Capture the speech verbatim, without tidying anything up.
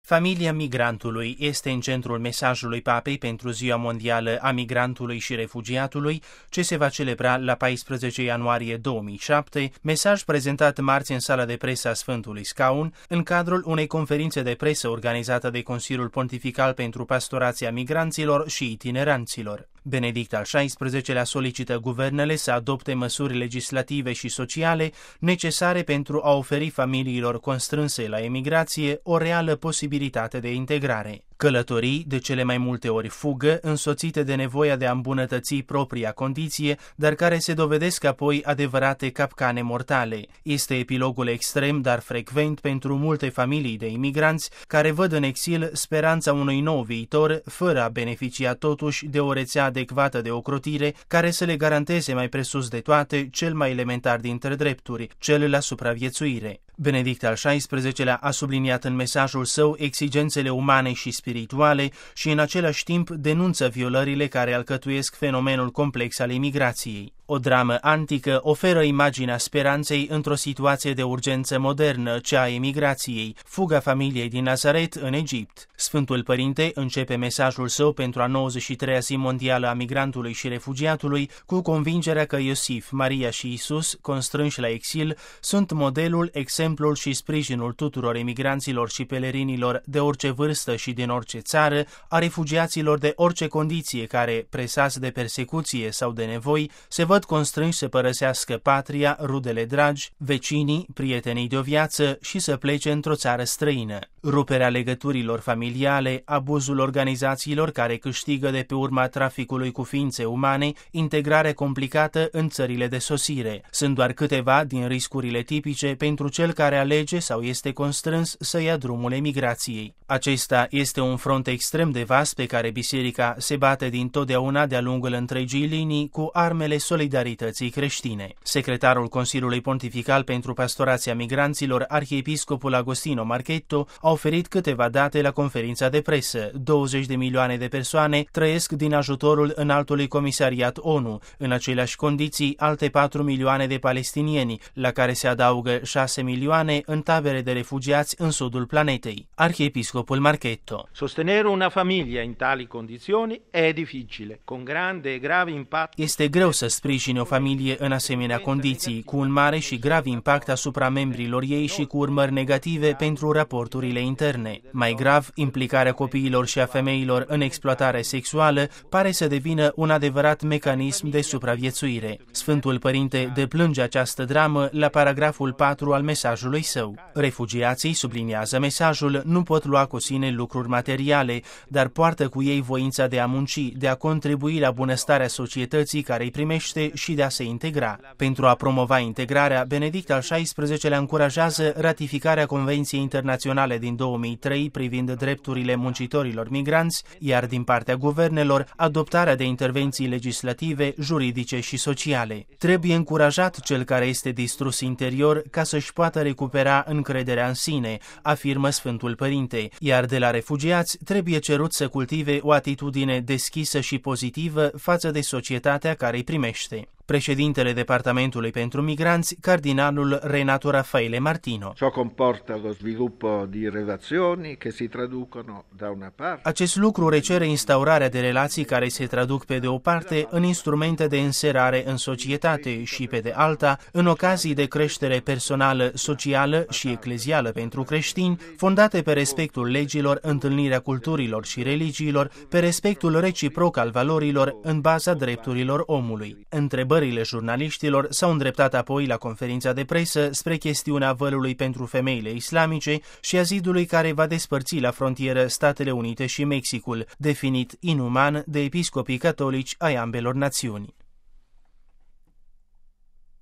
Familia migrantului este în centrul mesajului Papei pentru Ziua Mondială a Migrantului și Refugiatului, ce se va celebra la paisprezece ianuarie două mii șapte, mesaj prezentat marți în sala de presă a Sfântului Scaun, în cadrul unei conferințe de presă organizată de Consiliul Pontifical pentru Pastorația Migranților și Itineranților. Benedict al șaisprezecelea solicită guvernele să adopte măsuri legislative și sociale necesare pentru a oferi familiilor constrânse la emigrație o reală posibilitate de integrare. Călătorii, de cele mai multe ori fugă, însoțite de nevoia de a îmbunătăți propria condiție, dar care se dovedesc apoi adevărate capcane mortale. Este epilogul extrem, dar frecvent pentru multe familii de imigranți care văd în exil speranța unui nou viitor, fără a beneficia totuși de o rețea adecvată de ocrotire care să le garanteze mai presus de toate cel mai elementar dintre drepturi, cel la supraviețuire. Benedict al șaisprezecelea a subliniat în mesajul său exigențele umane și spirituale și în același timp denunță violările care alcătuiesc fenomenul complex al imigrației. O dramă antică oferă imaginea speranței într-o situație de urgență modernă, cea a emigrației, fuga familiei din Nazaret în Egipt. Sfântul Părinte începe mesajul său pentru a nouăzeci și treia zi mondială a migrantului și refugiatului cu convingerea că Iosif, Maria și Isus, constrânși la exil, sunt modelul, exemplul și sprijinul tuturor emigranților și pelerinilor de orice vârstă și din orice țară, a refugiaților de orice condiție care, presați de persecuție sau de nevoi, se văd constrânși să părăsească patria, rudele dragi, vecinii, prietenii de o viață și să plece într-o țară străină. Ruperea legăturilor familiale, abuzul organizațiilor care câștigă de pe urma traficului cu ființe umane, integrarea complicată în țările de sosire. Sunt doar câteva din riscurile tipice pentru cel care alege sau este constrâns să ia drumul emigrației. Acesta este un front extrem de vast pe care biserica se bate dintotdeauna de-a lungul întregii linii cu armele solidarității creștine. Secretarul Consiliului Pontifical pentru Pastorația Migranților, arhiepiscopul Agostino Marchetto, a oferit câteva date la conferința de presă. douăzeci de milioane de persoane trăiesc din ajutorul Înaltului Comisariat O N U. În aceleași condiții, alte patru milioane de palestinieni, la care se adaugă șase milioane în tabere de refugiați în sudul planetei. Arhiepiscopul Marchetto. Sostenere una famiglia in tali condizioni è difficile, con grande e grave impatto. Este greu să sprijini o familie în asemenea condiții, cu un mare și grav impact asupra membrilor ei și cu urmări negative pentru raporturile interne. Mai grav, implicarea copiilor și a femeilor în exploatare sexuală pare să devină un adevărat mecanism de supraviețuire. Sfântul Părinte deplânge această dramă la paragraful patru al mesajului său. Refugiații, subliniază mesajul, nu pot lua cu sine lucruri materiale, dar poartă cu ei voința de a munci, de a contribui la bunăstarea societății care îi primește și de a se integra. Pentru a promova integrarea, Benedict al șaisprezecelea încurajează ratificarea Convenției Internaționale din două mii trei privind drepturile muncitorilor migranți, iar din partea guvernelor, adoptarea de intervenții legislative, juridice și sociale. Trebuie încurajat cel care este distrus interior ca să-și poată recupera încrederea în sine, afirmă Sfântul Părinte, iar de la refugiați trebuie cerut să cultive o atitudine deschisă și pozitivă față de societatea care îi primește. Președintele Departamentului pentru Migranți, cardinalul Renato Raffaele Martino. Ciò comporta lo sviluppo di relazioni che si traducono da una parte. Acest lucru recere instaurarea de relații care se traduc pe de o parte în instrumente de înserare în societate și pe de alta în ocazii de creștere personală, socială și eclezială pentru creștini, fondate pe respectul legilor, întâlnirea culturilor și religiilor, pe respectul reciproc al valorilor în baza drepturilor omului. Întrebări Întrebările jurnaliștilor s-au îndreptat apoi la conferința de presă spre chestiunea vălului pentru femeile islamice și a zidului care va despărți la frontieră Statele Unite și Mexicul, definit inuman de episcopii catolici ai ambelor națiuni.